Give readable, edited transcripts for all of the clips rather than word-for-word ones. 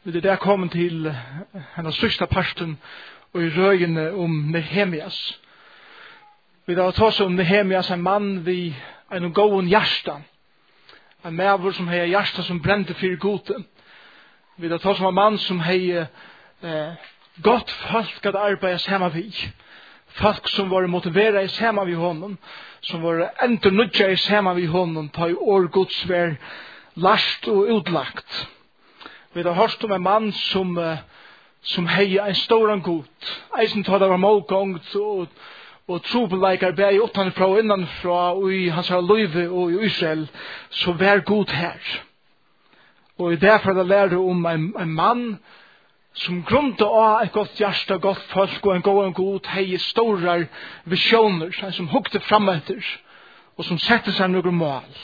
Vi er der kommet til hennes største parten og i røyene om Nehemias. Vi har tatt om Nehemias, en mann vi en god hjärsta. En mæver som har hjärsta som brente for gode. Vi har tatt om en mann som har godt folk at arbeide sammen vi. Folk som var motiveret sammen vi honom. Som var endernudget sammen vi honom. Ta i år Guds vær last og utlagt. Vi har hørt om en mann som heier en stor god. Eisen tar det var målgångt og trobeleikar bæg utanfra og innanfra og i hans løyve og i Israel, så vær god her. Og i derfor det lærer om en mann som grunnt av et godt hjärsta, godt folk og en god heier store visjoner, som hukte fram etter og som setter seg noen mål.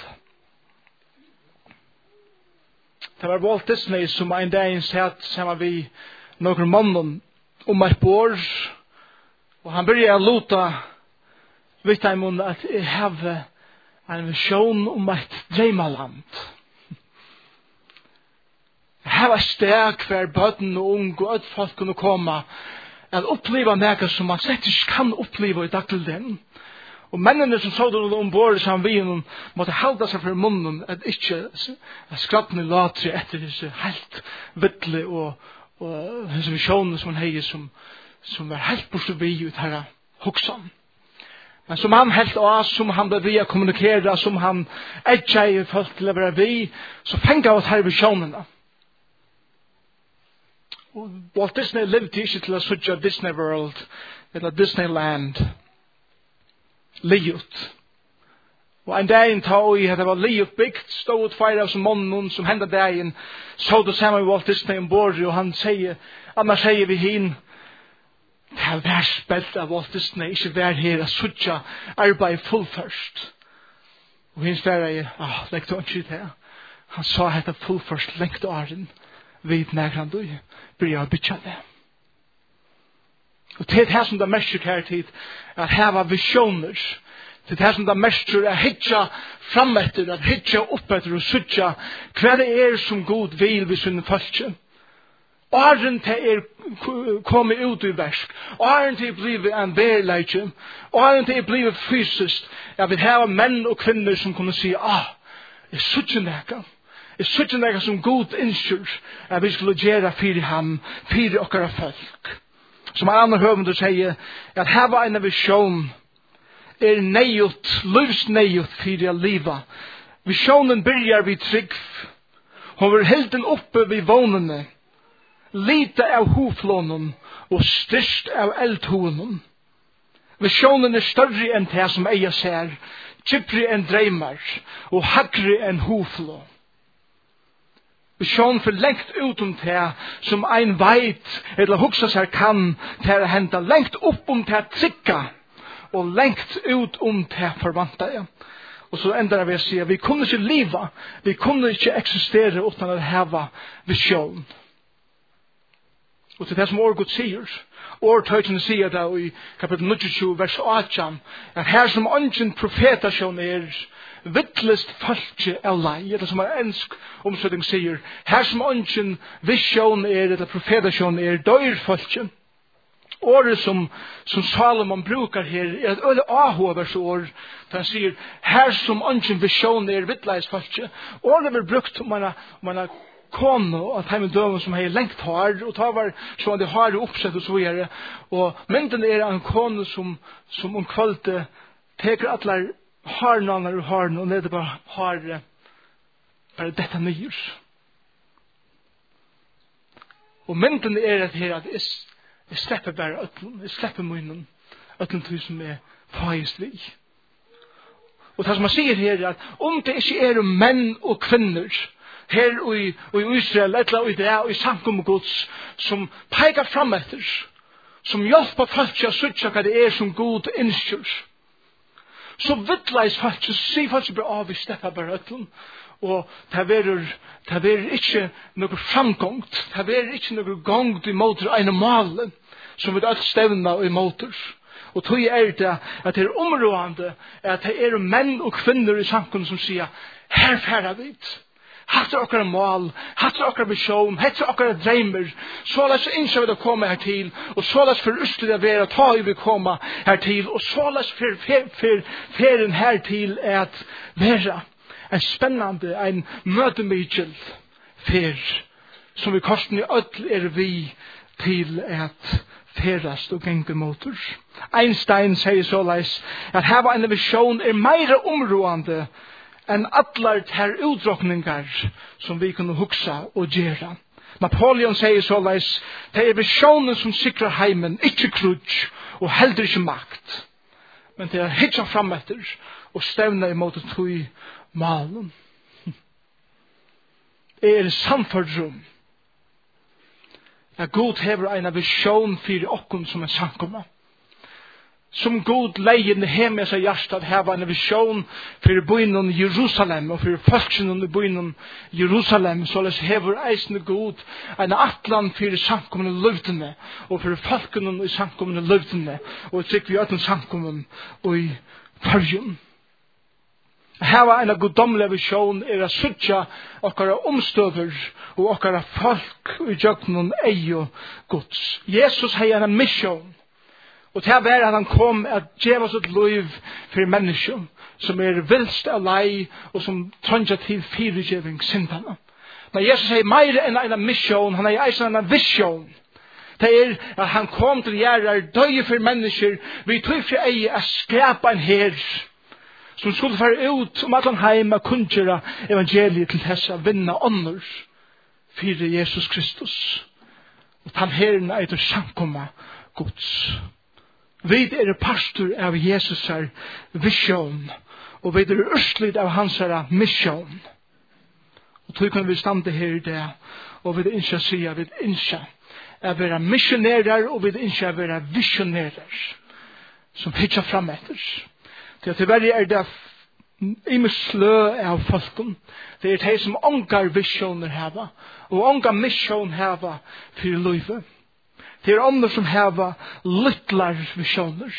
Det var Walt Disney som en dag satt sammen vi noen mannen om et bord, og han begynte å låta vet jeg om at jeg har en visjon om et drømmeland. Jeg har et sted hver bøten og ung og folk kunne komme at oppleve noe som man slett ikke kan oppleve i dagligdagen. Og mennene som så det ombord sammen vi måtte halda seg for munnen at ikke skrattene latre etter disse helt vittle og disse visjoner som han heier som var helt borte vi ut her hoksan. Men som han helt av, som han ble vi å kommunikere, som han ikke i folk til å være vi, så fengt av her visjonene. Og Walt Disney levde ikke til å søtte Disney World eller Disneyland livet. Og en dag tar vi at det var livet byggt, stod ut feir av som månen som hendte dagen, så det sammen med Walt Disney ombord, og han sier, annars sier vi hin, det er vær spilt av Walt Disney, ikke vær her, at suttja arbeid fullførst. Og hins der er, legg du ikke det. Han sa hette fullførst lengt åren, vid nægran du, bryr å bytja det. Og til det som det mest her tid, at heva visjoner, til det som det mest er hitja frametter, at hitja oppetter og suttja, hva det som god vil vi sunne falskje. Åren til kommet ut i versk. Åren til blivet en verleidje. Åren til blivet fysisk. Jeg vil ha menn og kvinner som kunne si, jeg suttje neka. Jeg suttje neka som god innskjør. Jeg vil skulle gjøre fyrir ham, fyrir okkara folk. Som andre høvende sier, at heva en visjon er neiut, livsneiut fyrir liva. Visjonen byrjar vi trygg. Hun var helden oppe vid vånene. Lite av hoflånen og styrst av eldhonen. Visjonen er større enn det som eier ser, kjipri enn dreimar og hagri enn hoflå. Visjonen for lengt utom det som ein veit eller hugsa seg kan til å hente lengt opp om det trykka og lengt ut om det forvanta. Og så ender vi å si at vi kunne ikke liva, vi kunne ikke eksistere uten å hava visjon. Og til det som Årgud sier, Årtøytene sier det i kapittel 29, vers 8, at her som ånden profetasjon vittlest falske er lei, det som ensk omsetning sier, her som ånden visjon eller profetasjon døyr falske. Året som Salomon brukar her et øyne avhåvers år, da han sier, her som ånden visjon vittleis falske. Året vil brukt om man kone og heimen døven som har lengt hår og ta var så at det har oppsett og så videre og mynden en kone som om kvalitet teker atler harnaner og harn og nede bare har bare dette nyr og mynden at her at jeg slipper bare øtlen, jeg slipper munnen øtlen til som feist vi og det som man sier her at om det ikke menn og kvinner her i Israel, eller i det, og i samkommet Guds, som peker fram etter, som hjelper folk til å søtte hva det som god innskjør. Så vittleis folk, så sier folk bare vi slipper bare øtlen, og det er ikke noe framgångt, det er ikke noe gongt imot en malen, som vi alt stevner og imot oss. Og tog det at det områdende, at det menn og kvinner i samkommet som sier, her færre vidt. hatt okkara mål, hatt okkara vision, hatt okkara drømmer, så la oss innskje vi å komme her til, og så la oss for uslig å være, ta vi komme her til, og så la oss for ferien her til at være en spennende, en møtemykjel fer, som vi korsen i ødel vi til at ferast og genge motor. Einstein sier såleis at hava en vision meira områende enn allar ter utdrukningar som vi kunne hugsa og gjera. Napoleon sier såleis det visionen som sikrar heimen, ikkje krutsk og heldur ikkje makt, men det hitja fram etter og stevna imot tog malen. Samfunnsrum at Gud hever en vision for okkom som samkomma. Som God leien hjemme seg hjertet hever en vision for byen Jerusalem og for folkene i byen Jerusalem, så les hever eisende God en atlan for samkommende løvdene og for folkene i samkommende løvdene og trykk vi øten samkommende i fargen. Hava en goddomlig vision a suttja okkara omstøver og okkara folk i jøgnen eio Guds. Jesus hei en mission, og til hver han kom at djeva sitt liv for mennesker som vilst av lei og som trønja til fyrirgjeving syndana. Men Jesus hei meir enn en mission, han hei eisen en vision. Det at han kom til gjerrar døye for mennesker, vi tog for ei a skapa en her, som skulle fara ut allan heim og kunngjera evangeliet til hessa vinna ånder fyrir Jesus Kristus. Og tan herren eitur samkomma Guds. Vi pastor av Jesus vision, og vi urslit av hans mission. Og tog kan vi stande her i det, og vi innskja sia, vi innskja at vera missionærer, og vi innskja at vera visionærer, som hitja fram etter. Til verre det imme slø av folken. Det de som ångar visioner heva, og ångar mission heva for livet. Det andre som heva littlar visioner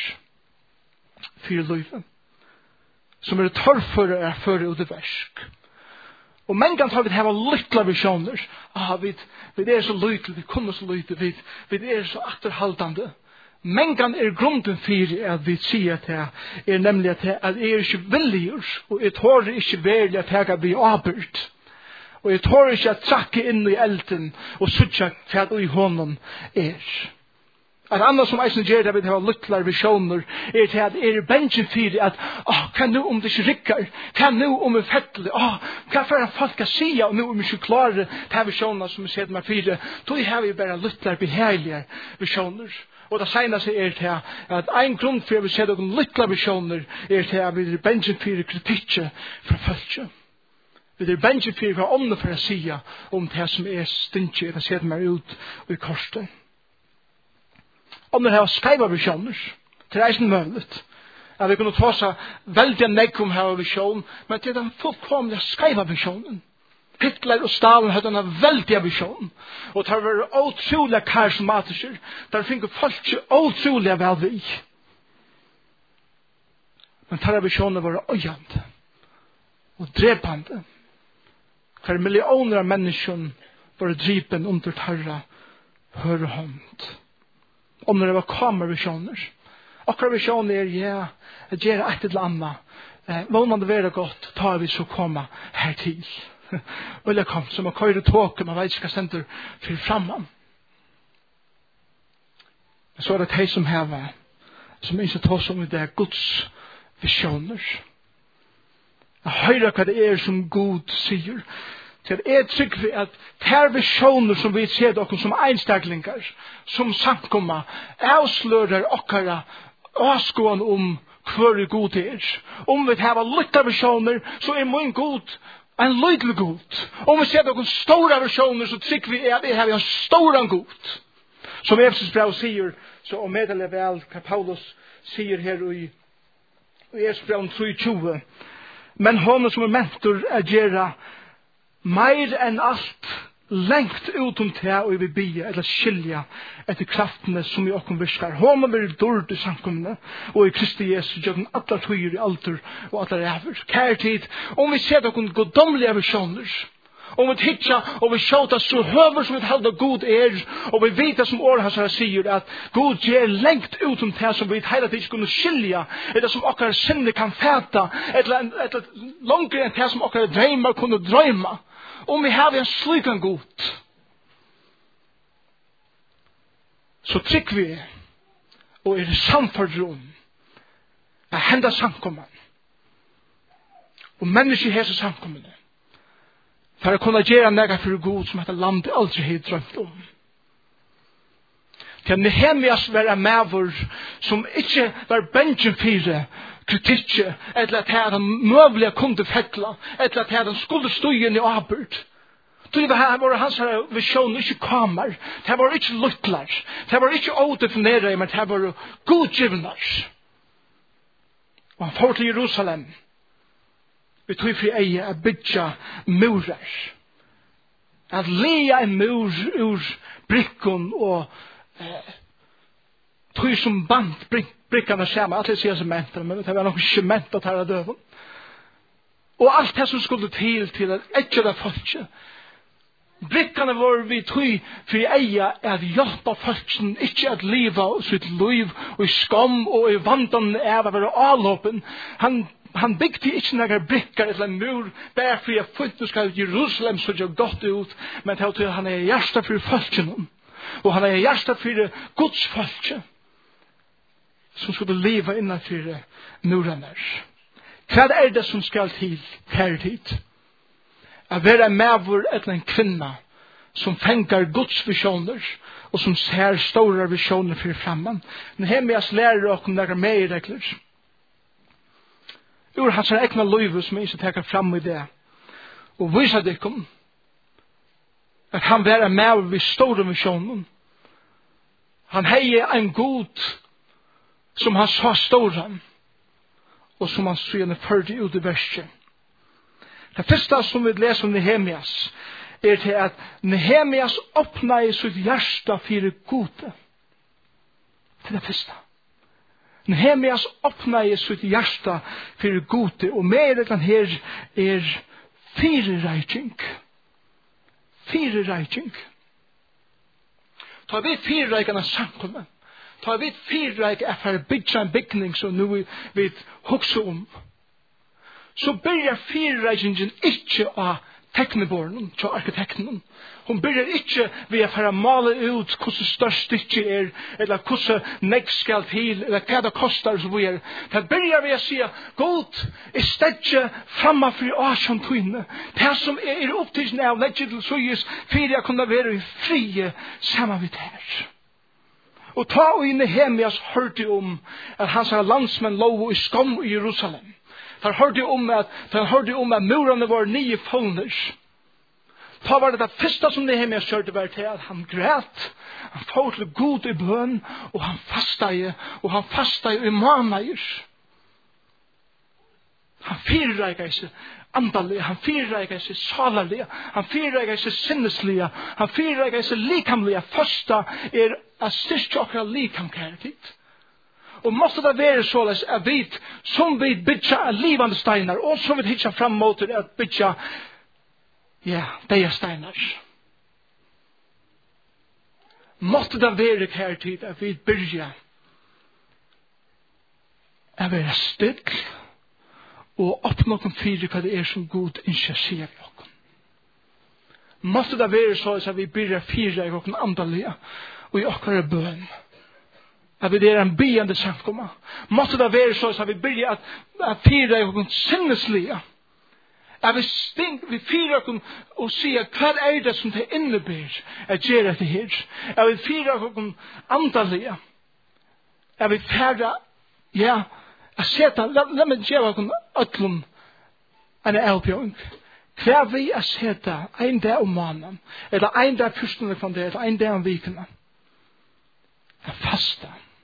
for livet. Som torrfører føre ut i versk. Og mengan tar vi heva littlar visioner. Vi så lytle, vi kunne så lytle, vi så atterhaldande. Mengan grunden for at vi sier til nemlig at ikke viljer, og jeg tår ikke veldig at jeg kan bli avbryt. Og jeg tår ikke at trakke inn i elden og suttje hva i hånden At andre som eisen gjør det, vi har lyttlar visioner, til at bensin for at hva nu om det ikke rikker? Hva nu om vi fettler? Hva for at folk kan si, og nu om vi ikke klarer til visioner som vi ser meg fire? Da har vi bare lyttlar beherlige visioner. Og det seneste til at en grunn for at vi ser noen lyttla visioner til at vi bensin for kritikk fra folket. Vi bensin for hva ånden for å si om det som stingy, det ser meg ut i korset. Om det har skreiva visioner, til reisen møvlet. At vi kunne ta seg veldig negg om her vision, men til den fullkomlige skreiva visionen. Hitler og Stalin hadde en veldig vision, og det var utrolig karismatiske, der fikk folk utrolig vel vi. Men denne visionen var øyende, og drepende. Hver millioner av mennesker var dripen under terra hørehånd. Om det var kamervisioner. Akkurat visioner at gjøre et eller annet. Må man det være godt, tar vi så komme her til. Eller kom, som man køyre tåke, man vet ikke hva sender for framman. Så det de som hever, som ikke tar som det Guds visioner. Jeg hører hva det som Gud sier. Det trygg vi at her visioner som vi ser dere som einstaklingar, som samkomma, avslører okkara avskående om hver god Om vi har lytta visioner, så min god en lydelig god. Om vi ser dere store visioner, så trygg vi at det har en stor god. Som Efesus brev sier, så om meddeler vel hva Paulus sier her i Efesus brev 3:20. Men hon som mentor gjøre meir enn alt lengt utom til og vi bia eller skilja etter kraftene som i okkom virkar. Hon vil dård i samkommende og i Kristi Jesus gjør den alle tøyer i alder og alle ræver. Kære tid, om vi ser dere goddomlige visjoner, Om vi tittar och vi skjuter så höver som vi håller god och vi vet som år hans säger att god ger längt ut om det som vi hela tiden skulle skilja eller som akkurat sinne kan fäta eller långt än det som akkurat drömmar kunde drömma. Om vi har en slikan god så trycker vi och är samfördrum att hända samkomman och människor här så samkomman för att kunna göra något för god som detta land aldrig har drömt om. Till Nehemias var en mävor som inte var bänken för kritik eller att han möjliga kunde fäckla eller att han skulle stå in i arbet. Det var hans vision inte kamar. Det var inte luttlar. Det var inte odefinierade men det var godgivnar. Och han får till Jerusalem. Vi tog för eie att bygga murar. Att lea en mur ur brickon och tog som band brickarna samma. Att det ser cement men det var nog cement att här döven. Och allt det som skulle till att äckla folket. Brickarna var vi tog för eie att hjälpa folket inte att leva sitt liv och i skam och i vantan av att vara avloppen. Han byggde inte några brickar eller en mur bara för att folk ska Jerusalem så det gott ut men till han är hjärsta för folken och han är hjärsta för Guds folk som skulle leva innanför murarna. Vad är det som ska till här hit? Att vara en mävor eller en kvinna som fänkar Guds visioner och som ser stora visioner för framman. Nehemias lärare och några medregler. Ur hans egna liv som jag inte tar fram i det. Och visa det kom. Att han var med vid stora missionen. Han hade en god som han sa stora. Och som han sedan förde ut i verset. Det första som vi läser om Nehemias är till att Nehemias öppnade sitt hjärta för det goda. Det är det första. Nehemias öppnade sitt hjärta för det goda och med den här är fyrreiking. Fyrreiking. Tar vi fyrreikarna samkommen. Tar vi fyrreik för att bygga en byggning som nu vi huxar om. Så börjar fyrreikingen inte av teknibornen, till arkitekten. Hon börjar inte vid att fara mala ut hur störst det är, eller hur näck skall till, eller vad det kostar och så vidare. Det börjar vid att säga, God är stedje framför årsam tvinne. Det som är upptidsen av näck till såges, för jag kunna vara i frie samman vid här. Och ta och Nehemias hörde om att hans landsmän låg i skam i Jerusalem. Han hörde om att murarna var 9 fåners. Ta var det första som Nehemias körde var till att han grät. Han får till god i bön och han fastade i månader. Han fyrräkade sig andaliga, han fyrräkade sig salaliga, han fyrräkade sig sinnesliga, han fyrräkade sig likamliga. Första är att styrka och likamkärlighet. Och måste det vara så att vi som vi bygger livande stenar och som vi hittar fram mot att bygga de stenar. Måste det vara här tid att vi börjar att vara stygg och öppna någon fyra vad det är som god initiativ. Måste det vara så att vi börjar fyra och andaliga och i åkare bön. Att vi är en byande samkomma. Måste det vara så att vi börjar att fyra och sinnesliga. Att vi fyra och se vad är det som det innebär att göra det här. Att vi fyra och andaliga. Att vi färda, att sätta, låt mig göra ötlum en elbjörn. Kvar vi att sätta en dag om månaden. Eller en dag förstående från det. Eller en dag om vikerna. Att fasta.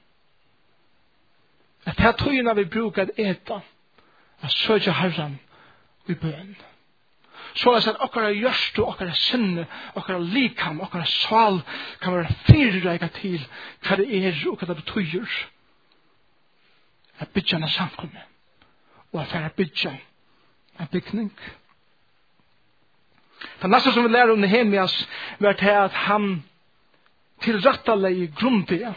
Att här tröjorna vi brukar att äta. Att söka Herren i bön. Så att okkara hjärsta, okkara sinne, okkara likam, okkara sal kan vara fyrräga till vad det är och vad det betyder. Att bygga en samkomne. Och att färra bygga en byggning. Det nästa som vi lär om Nehemias var till att han tillrättalade grundiga.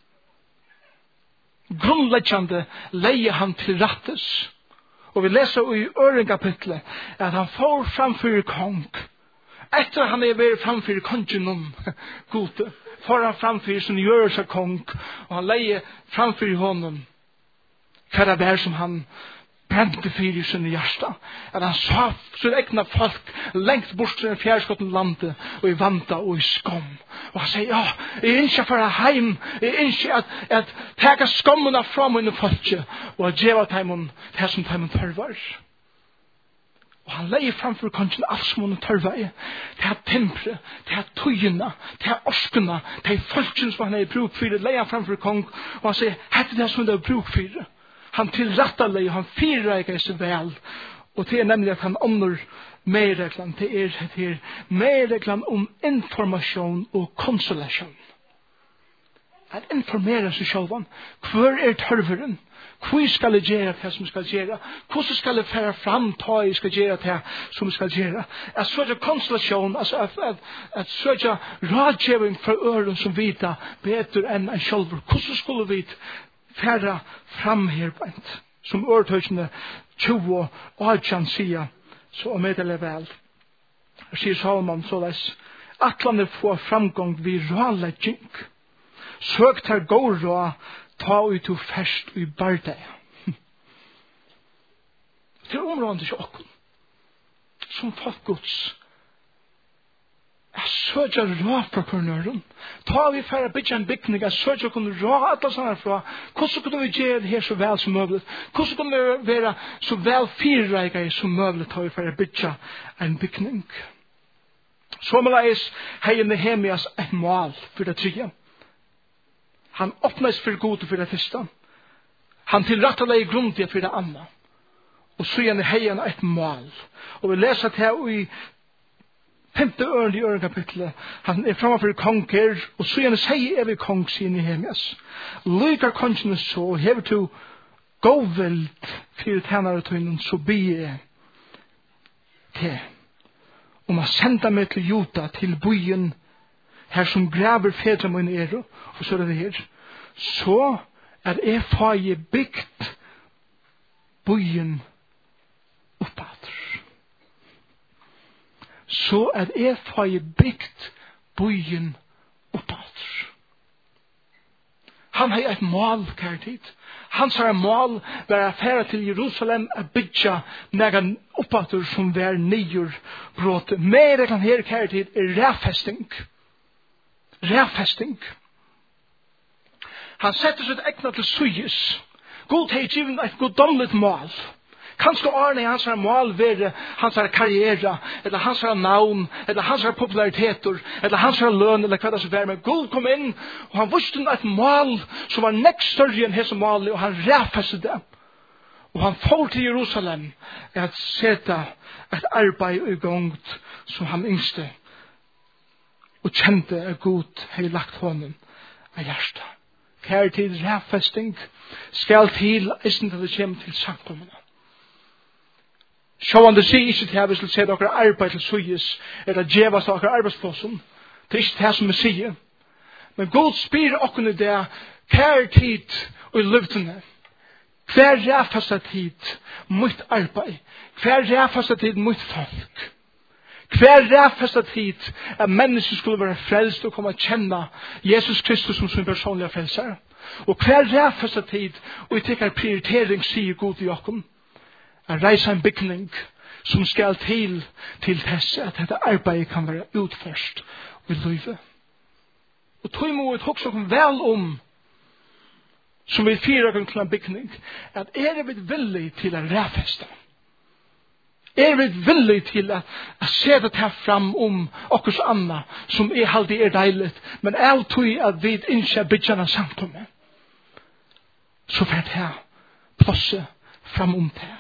Grundläggande leie han till rättes. Och vi läser i örenkapitlet att han får framför kong. Efter han är varit framför kongen gode, får han framför sin görelse kong. Och han leie framför honom. För det som han brände för i sin hjärsta. Att han sa sin egna folk längt bort till en fjärrskotten landet och i vanta och i skam. Och han säger, ja, jag önskar för hem, jag önskar att täcka skammarna från min folket och att geva dem det som de törvar. Och han lägger framför kongen allt som hon törvar. Det här tempret, det här tøyene, det här orskarna, det här folken som han är i bruk för, lägger han framför kong och han säger, här är det som han är i bruk för. Han tillrättalägger, han firreiker sig väl. Och det är nämligen att han ånder medreglan. Det är medreglan om information och konsolation. Att informera sig själva. Hver är törveren? Hur ska det göra det som ska göra? Hur ska det föra fram ta i ska göra det som ska göra? Att söka konsolation, alltså att söka rådgivning för öron som vita bättre än en själv. Hur skulle vi färra fram här bänt som örtöjande 20 och sia så meddelar väl säger Salomon sådär att landet får framgång vid rådläggning sökt här går och ta ut och färst i barda till området som folk Guds söka rådproprenören. Ta vi för att bygga en byggning, att söka kunna råda sådana från. Hur kunde vi göra det här så väl som möjligt? Hur kunde vi vara så väl fyrrägare som möjligt ta vi för att bygga en byggning? Så målas här Nehemias ett mål för det tredje. Han öppnas för god för det första. Han tillrättalägger i grund för det andra. Och så är hejan ett mål. Och vi läser det här i 5:e ören i örenkapitlet. Han är framför konger. Och så gärna säger vi kong sin Nehemias. Lykar kongen så. Hever to gå vilt för tjänare tøynen så be det. Om att sända mig till Juda till byen. Här som gräver fedra min er. Och så är det här. Så är faje byggt byen uppåt. Så är faje byggt byen uppåt. Han har ett mål kärtid. Hans har mål var att färra till Jerusalem att bygga någon uppåt som var nyer brott. Mer än här kärtid är rävfästning. Rävfästning. Han sätter sitt ägna till suyes. God har givet ett godomligt mål. Kanske Arne hans har mål vare hans har karriär, eller hans har navn, eller hans har populariteter, eller hans har lön, eller vad det så var. Men Gud kom in, och han visste ett mål som var näst större än hese mål, och han rävfäste det. Och han får till Jerusalem att sätta ett arbete i gång som han yngste. Og kjente at Gud har lagt honom av hjärsta. Kær til rævfesting skal til isen til det kommer til samkommene. Sjåan det sier ikke til at vi skal se dere arbeid til suyes, eller djeva til dere arbeidsplassen. Det er ikke det som vi sier. Men Gud spyr okkene det, kær tid og løvdene. Hver rævfesta tid mot arbeid. Hver rævfesta tid mot folk. Hver rævfesta tid at mennesker skulle være frelst og komme å kjenne Jesus Kristus som sin personlige frelser. Og hver rævfesta tid og i tekker prioritering sier Gud i okken. At reise en bygning som skal til tess at dette arbeidet kan være utførst i livet. Og tog imot også vel om som vi fyrer til en bygning at vi villig til å rævfesta. Vi villig til å se det her fram om okkurs anna som halvdig deiligt, men tog at vi ikke byggjerne samkomme. Så for det her plasset fram om det.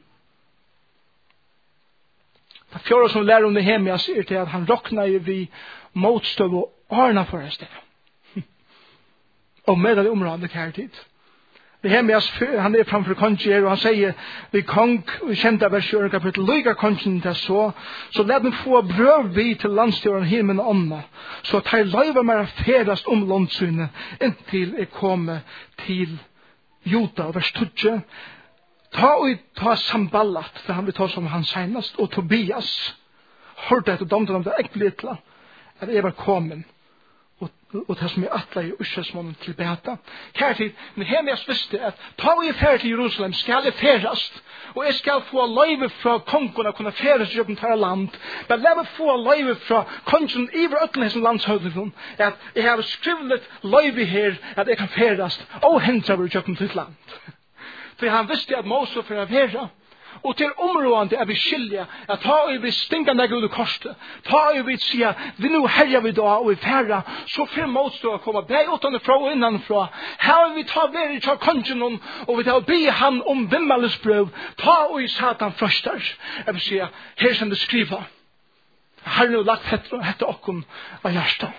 Det fjorda som lærer om Nehemias til at han råkner vi motstøv og ordner for oss det. Og med det området kjær tid. Nehemias, han framför kongen och han säger vi kong, vi kända vers 4 kapitel, lyga kongen det så lät mig få bröv vi till landstjåren himmen och ånda, så att han löjvar mig färdast landssynet intill kommer till Juda, vers 20. Ta samballat, för han vill ta som han senast, och Tobias hörde att de det äckligt att det var kommen. Och det som attla i Ursasmånen till beta. Kärtid, Nehemias visste att ta i färd till Jerusalem skal det färdast. Och jag skal få löjve från kongen att kunna färdas i det här land. Men lär mig få löjve från kongen i ötlenheten landshövdingen. Att jag har skrivit löjve här att jag kan färdast och hända över i det land. För han visste att Mose för att färda. Och till området är vi skilja att ta i vi stinkande gud och korset. Ta i vi säga vi nu härjar vi då och vi färra så för motstå att komma bäg utanför och innanför. Här vi tar vi i kongen och vi tar be han om vimmelsbröv. Ta och i satan fröstar. Jag vill säga här som det skriva. Har nu lagt hette okon av hjärsta.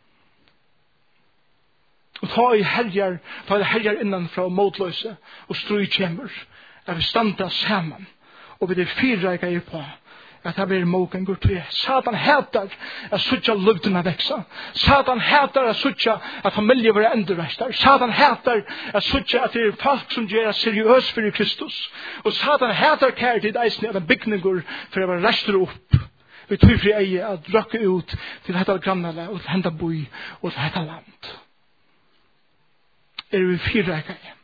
Och ta i härjar innanför motlöse och stryk kämmer. Jag vill standa samman. Och vi det fyrräka er på att det blir mogen går till. Satan hatar att sucha luften att växa. Satan hatar att sucha att familjer blir ändrästar. Satan hatar att sucha att det är folk som gör seriöst för Kristus. Och Satan hatar kärtid eisen att en byggningar för att vara rester upp. Vi tog fri eie att röka ut till detta grannala och till hända boi och till detta land. Vi fyrräka er.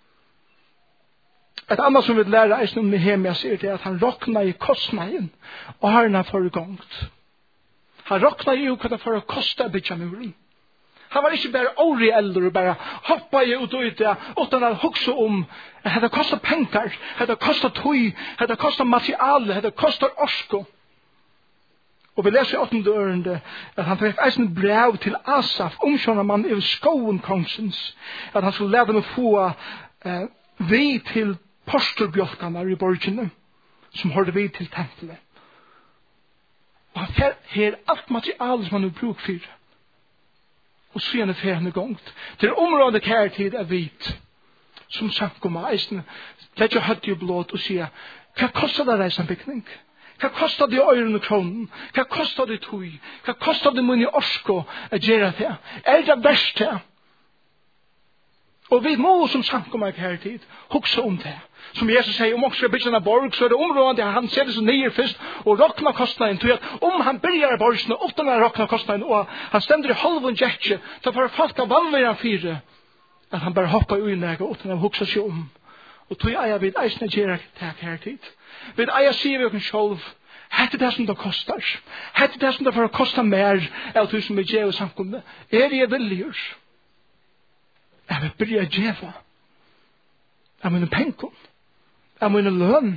Ett annat som vi lærer eisen om Nehemias er det at han råkna i kostnaden og har den foregångt. Han råkna i hva det for å koste bytjamuren. Han var ikke bare åreelder og bare hoppa i ut og ut det utan å hukse om at det kostet penger, at det kostet tøy, at det kostet materiale, at det kostet orsko. Og vi leser i 8. ørende at han fikk eisen brev til Asaf, omkjønner man i skoen kongsens, at han skulle lede med få vi til postorbjolkarna i borgene som hørte vi til tempelet. Og han fer her alt materiale som han har bruk for. Og så gjerne fer han i gongt. Til området kærtid er vit som sankom av eisen letja høtt i blått og sier hva kostar det reis en bygning? Hva kostar det øyren og kronen? Hva kostar det tøy? Hva kostar det munn i orsko å gjøre det? Det verst det? Og vi må som sankom av kærtid hukse om det. Som Jesus sier, om også bygger en borg, så er det området der han ser det så nye først, og råkner kostnaden, til at om han bygger borgene, utan å råkner kostnaden, og han stender i halven jetje, så får folk av vanligere fire, at han bare hopper ui nægge, utan å hukse seg om. Og tog eier vi eisne gjør det her tid. Vi eier sier vi okken selv, hette det som det kostar, hette det som det får kosta mer, eller du som vi gjør samkomne, jeg viljer. Jeg vil bygge gjøre. Jeg vil penger. Jeg må løn.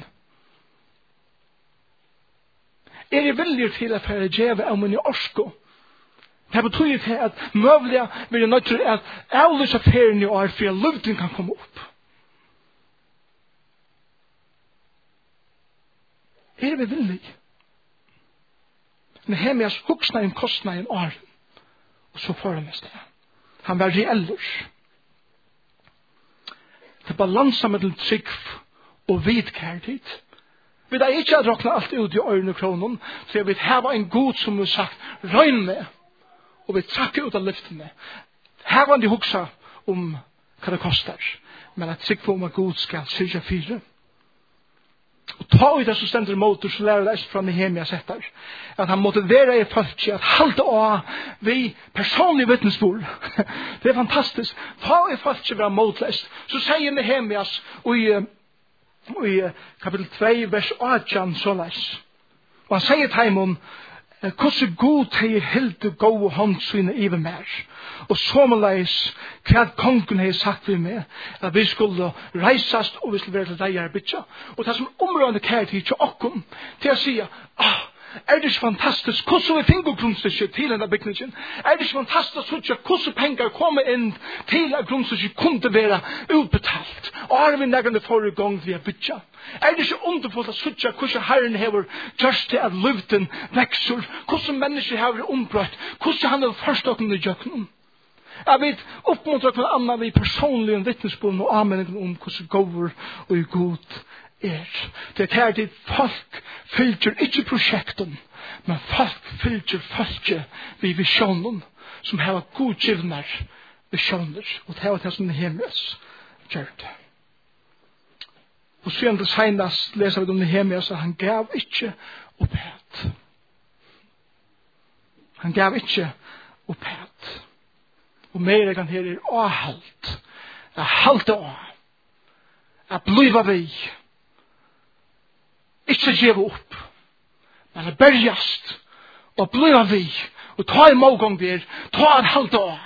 Jeg villig til å føre djeve av min orsko. Det betyr til at møvlig vil jeg nødt til at avlyse ferien i år for at luften kan komme opp. Jeg villig. Nehemias huksna en kostnad en år. Og så får han det. Han var reellers. Det balanser med til trygg og vidkærtid. Vi da ikke har råknet alt ut i øyne og kronen, så jeg vil hava en god som vi sagt, røgn med, og vi trakker ut av lyftene. Her var de huksa om hva det kostar, men at trygg for om at god skal syrja fire. Og ta ut det som stender motor, så lærer det fra Nehemias etter, at han motiverer i folk at halte av vi personlig vittnesbord. Det er fantastisk. Ta ut folk til å være motløst. Så sier Nehemias og i kapitel 2, vers 18, så leis. Og han sier til ham, hvordan god til helt og gå hånd sine i mer. Og så må leis, hva kongen har sagt vi med, at vi skulle reisast og vi skulle være til deg her bytja. Og det som områdende kærtid til okkom, til å si, er det ikke fantastisk hvordan vi finner grunnstykket til denne bygningen? Er det ikke fantastisk hvordan penger kommer inn til at grunnstykket kunne være utbetalt? Og er vi nærmere forrige gang vi har bytja? Er det ikke underfullt at suttje hvordan Herren hever gjørst til at løvden vekser? Hvordan mennesker hever ombrøtt? Hvordan han har forstått den i jøkken? Jag vet uppmuntra kvar annan vi personligen vittnesbörd och anmälningen om hur gåvor och god Det här det folk fylger inte projekten, men folk fylger folket vid visionen som har godgivnar visioner och det här det som Nehemias gör det. Och sen det senast läser vi om Nehemias att han gav inte upphät. Han gav inte upphät. Och mer kan här avhalt. Att halta av. Att bliva vi. Ikke geva upp. Men att bergast. Og bliva vi. Og ta i målgång der. Ta en halta av.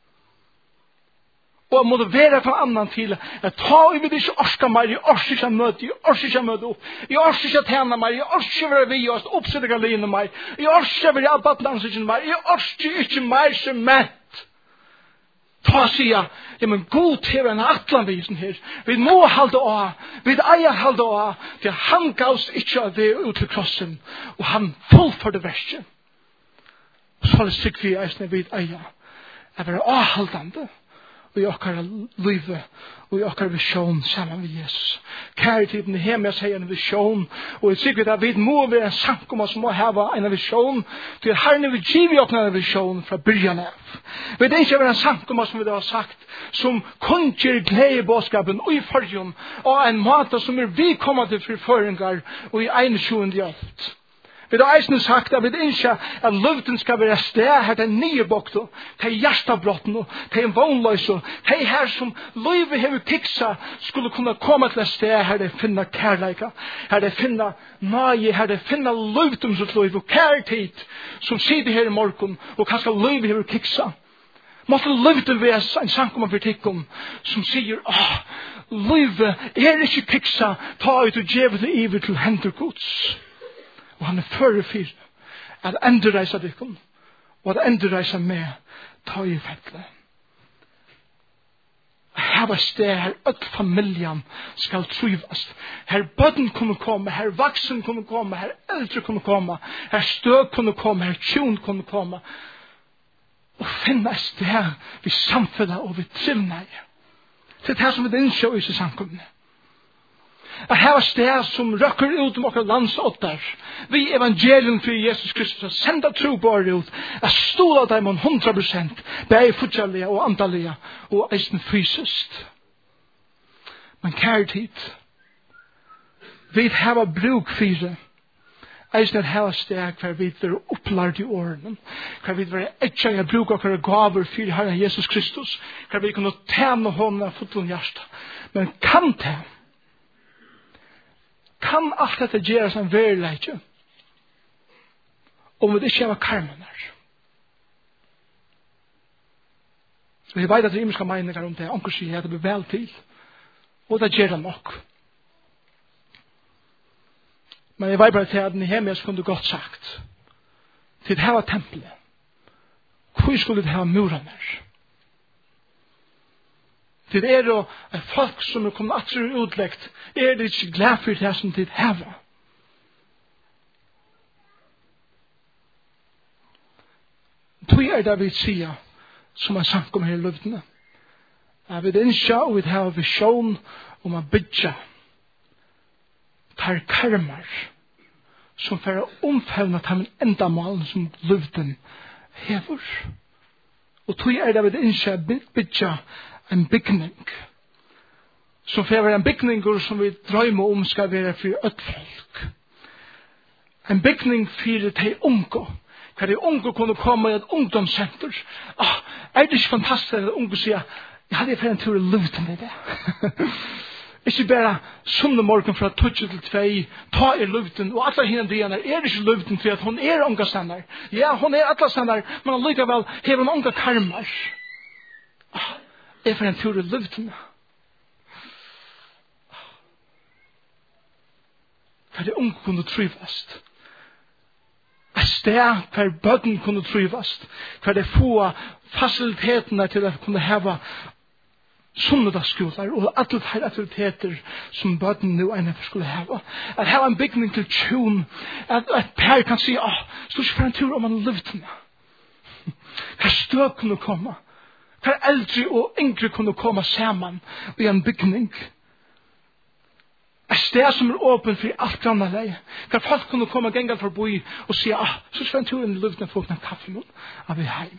Og motivera for annan til at ta i vid ikke orska mer. I orska ikke møte. I orska ikke møte opp. I orska ikke tjena mer. I orska ikke være vi oss. Oppsettiga linje mer. I orska ikke være abbatlansikken mer. I orska ikke mer sement. Ta sia, ja men god hever en atlanvisen her. Vi må halda av, vi eier halda av, til han gavs ikke av det ut til krossen, og han fullførde verset. Og så er det sikkert vi eisne vid eier, at være avhaldande, og i okkar livet, og i okkar visjon sammen med Jesus. Kærtiden hjemme sier en visjon, og det er sikkert at vi må være en sankumma som må hava en visjon, til at herren vil give oss en visjon fra byrjan av. Vi er ikke være en sankumma som vi har sagt, som kunngjør glede i bådskapen og i fargen, og en måte som vi kommer til forføringar og i 21. alt. Vi har eisen sagt at vi ikke at løvden skal være sted her til nye bokto, til hjertabrotten, til en vognløys, til her som løyve hever kiksa skulle kunne komme til et sted her det finner kærleika, her det finner nage, her det finner løvden som løyve og kærtid som sitter her i morgen og kanskje løyve hever kiksa. Måtte løvden være en sankum av vertikkum som sier, løyve er ikke kiksa, ta ut og gjeve det iver til hendergods. Og han fører for at endreisa dykken, og at endreisa med ta i fettlet. Her var sted her ødt familjen skal trivast. Her bøtten kunne komme, her vaksen kunne komme, her eldre kunne komme, her støk kunne komme, her tjon kunne komme. Og finne et sted vi samfunnet og vi trivner. Det er det som vi innsjå i samkomne. At her var sted som røkker ut om okker landsåttar. Vi evangelium for Jesus Kristus har sendt tro på ut. At stola dem om 100%. Begge futsalige og antallige og eisen fysisk. Men kærtid. Vi har bruk for det. Eisen at her sted hver vi er opplart i årene. Hver vi er etja i bruk av hver gaver for Herren Jesus Kristus. Hver vi kunne tjene hånden av fotlen hjärsta. Men kan det? Kan alt dette gjøre som verileitje om vi ikke har karmen her? Vi vet at det imenska meninger om det, onker sier at det blir vel til, og det gjør det nok. Men jeg vet bare til at Nehemias kunne godt sagt til det her var tempelet. Hvor skulle det her murene her? Det er jo folk som er kommet atter utlegt, det ikke glad for det som det hever. Det det vi sier, som er sank om her i luftene. Jeg vil innskja og vi har visjon om å bygge tar karmer som for å omfevne til enda malen som luften hever. Og det vi innskja bygge en bygning som for en bygning som vi drømmer om skal være for ødfolk. En bygning for de unge. Hva de unge kunne komme i et ungdomssenter. Er det ikke fantastisk at unge sier jeg hadde for en tur i luften i det. Ikke bare sunne morgen fra 2 til 2 ta i luften og alle henne driene er ikke luften for at hun er unge sender. Ja, hun er alle sender men likevel har hun unge karmer. For en tur i luften. Hva de unge kunne trivast. Et sted hver bøtten kunne trivast. Hva de få facilitetene til å kunne heve sunnedagsskoler og alle de aktiviteter som bøtten nå ene skulle heve. At heve en bygning til tjon. At per kan si, stod ikke for en tur om man luften. Hva støk kunne komme. Hver eldre og yngre kunne komme sammen i en bygning. Et sted som åpen for alt grannarleie. Hver folk kunne komme gengal forbi og si, så skal en tur inn i luften få en kaffe nå, av vi heim.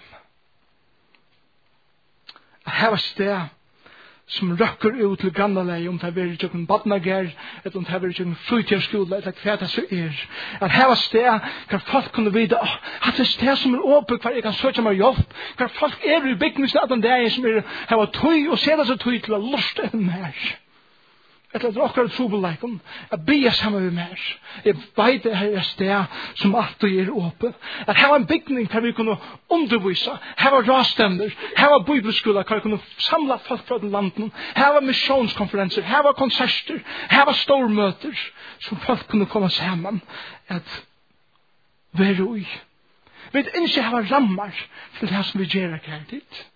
Her var sted som røkker ut til grannarleie om det er ikke en badnager, eller om det er ikke en frutjærskole, eller hva det så At her var sted hver folk kunne vite, at det er sted som åpen hver jeg kan søke meg hjelp. Hver folk i bygningsen at den der som her var tøy og ser det så tøy til å luste en mer. Eller det er akkurat trobeleikon. Jeg blir sammen med mer. Jeg vet det her er sted som alltid er åpen. At her var en bygning der vi kunne undervise. Her var rastender. Her var bibelskoler der vi kunne samle folk fra den landen. Her var missionskonferenser. Her var konserter. Her var stormøter som folk kunne komme sammen at være i. Vi vet ikke her var rammer til det som vi gjør her dit.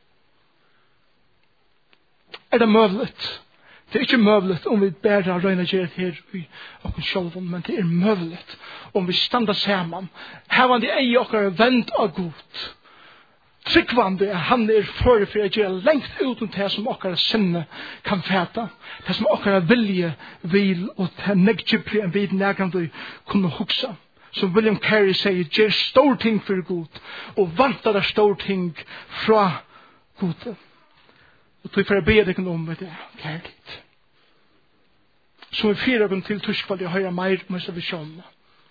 Er det muligt? Det er ikke muligt om vi bare røyner gjør det her i oss selv, men det er muligt om vi stander sammen. Her var det ei okkar vend av Gud. Tryggvande han er for å gjøre lengt ut om det som okkar sinne kan fæta. Det som okkar vilje vil og det neggypri en vid nærkant kunne hugsa. Som William Carey sier, gjør stor ting for Gud og vantar der stor ting fra Gud. Og tog for å be deg om det, kjærlighet. Så vi fyrer oss til tuskvalg og høyre mer om disse visjonene.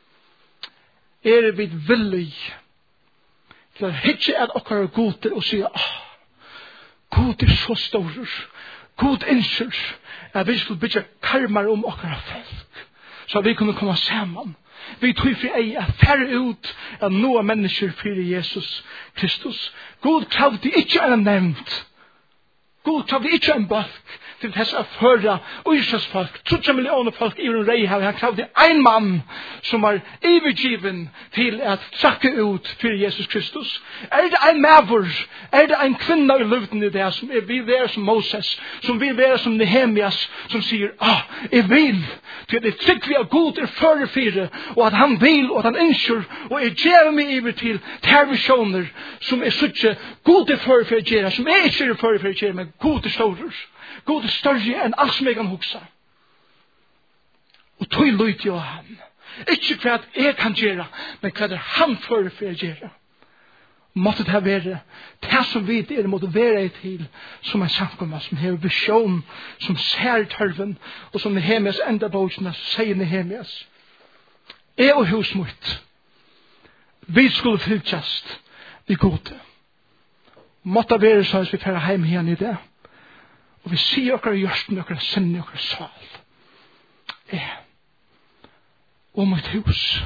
Er vi villig til å hitje at okkar goder og sier, God er så stor, God innskjer, at vi skulle bygge karmar om okkar folk, så vi kunne komme sammen. Vi tog for ei at færre ut av noen mennesker for Jesus Kristus. God kravde ikke en nevnt. God kravde ikke en balk til þess að føra Ísraels folk, 3 millioner folk i en reihav. Han kravde en mann som var overgiven til at trakke ut for Jesus Kristus. Er det en mavur? Er det en kvinna i luften i det som vil være som Moses, som vil være som Nehemias, som sier, jeg vil, til det trygg vi at God er førefire, og at han vil, og at han ønsker, og jeg gjør meg over til tervisjoner som er suttje, God er førefire gjøre, som er ikke førefire gjøre, men God er større. God er større enn alt som jeg kan hugsa. Og tog løyt jo han. Ikke hva jeg kan gjøre, men hva han fører gjøre. Måtte det være det som vi er motiveret til som en samkomma, som har visjon, som ser tørven, og som Nehemias enda bøkene sier Nehemias. Jeg og hus mot, vi skulle fylkjast i gode. Måtte være så at vi færer heim igjen i det. Og vi sier okkar i hjørsten, okkar sinne, okkar sal. Og mitt hus.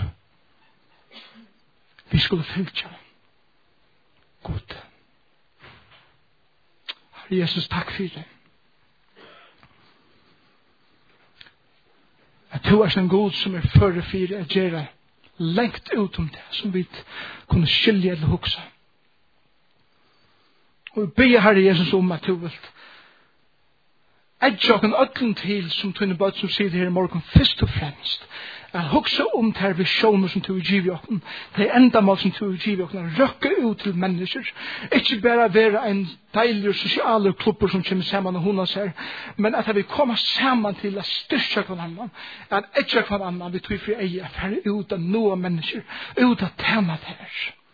Vi skulle fylkja god. Herre Jesus, takk for det. At du er en god som er førre fire, at gjøre lengt ut om det, som vi kunne skilje eller huksa. Og vi ber Herre Jesus om at du vil edjokken ödlen til som tunne bøtt som sier her i morgen først og fremst at hugsa om ter visjoner som du giver jokken, det endamål som du giver jokken, røkke ut til mennesker, ikke bare være en deilig sosiale klubber som kommer sammen og hundas her, men at vi kommer sammen til å styrke hver annan, at ikke hver annan vi tog for eie, for ut av noen mennesker, ut av tema her.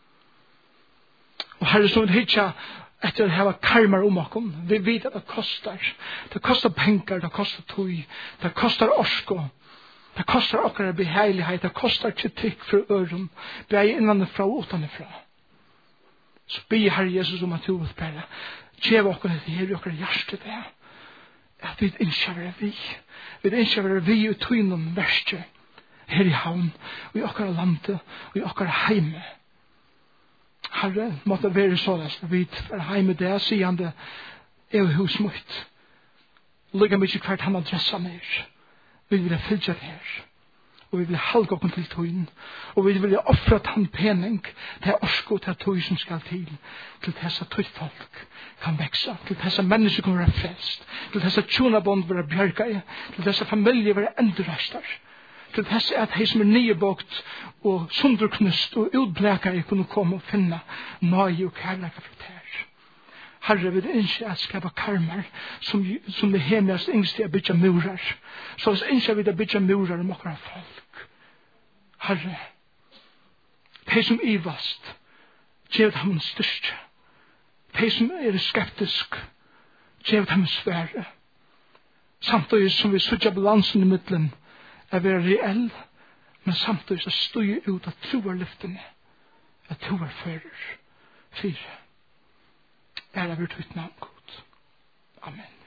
Og Herre, som vi hitja etter å hava karmar om okken, vi vet at det kostar penger, det kostar tøy, det kostar orsko, det kostar okkar beheilighet, det kostar kritikk for øren, begge innanfra og utanfra. Så be Herre Jesus om at du vil bare gjev okkar det her i okkar hjerte det, at vi innskjæver vi innskjæver vi i tøynen verste her i havn, og i okkar landet, og i okkar heime. Herre, måtte være sånn at vi er heime det, sier det, er hos mot. Lykke mye hvert han adressa mer. Vi vil fylgja det her. Og vi vil halga oppen til tøyen. Og vi vil offra tann pening til orsko til tøy som skal til dessa tøyfolk kan veksa, til dessa mennesker kan være frelst, til dessa tjonabond være bjørka, til dessa familier være endurastar, til dessa at hei som nybågt og sundruknust og utblekar kunne komme og finna nøye og kærleika fra ter. Herre, vi ønsker at skapa karmar som det henast yngste å bygge murar. Så ønsker vi å bygge murar om okra folk. Herre, de som ivast, gjev dem styrke. De som skeptisk, gjev dem svære. Samtidig som vi sutja balansen i middelen er være reell, men samtidig så støye ut av troerlyftene, at troer fører. 4. Ære vil ditt navn, God. Amen.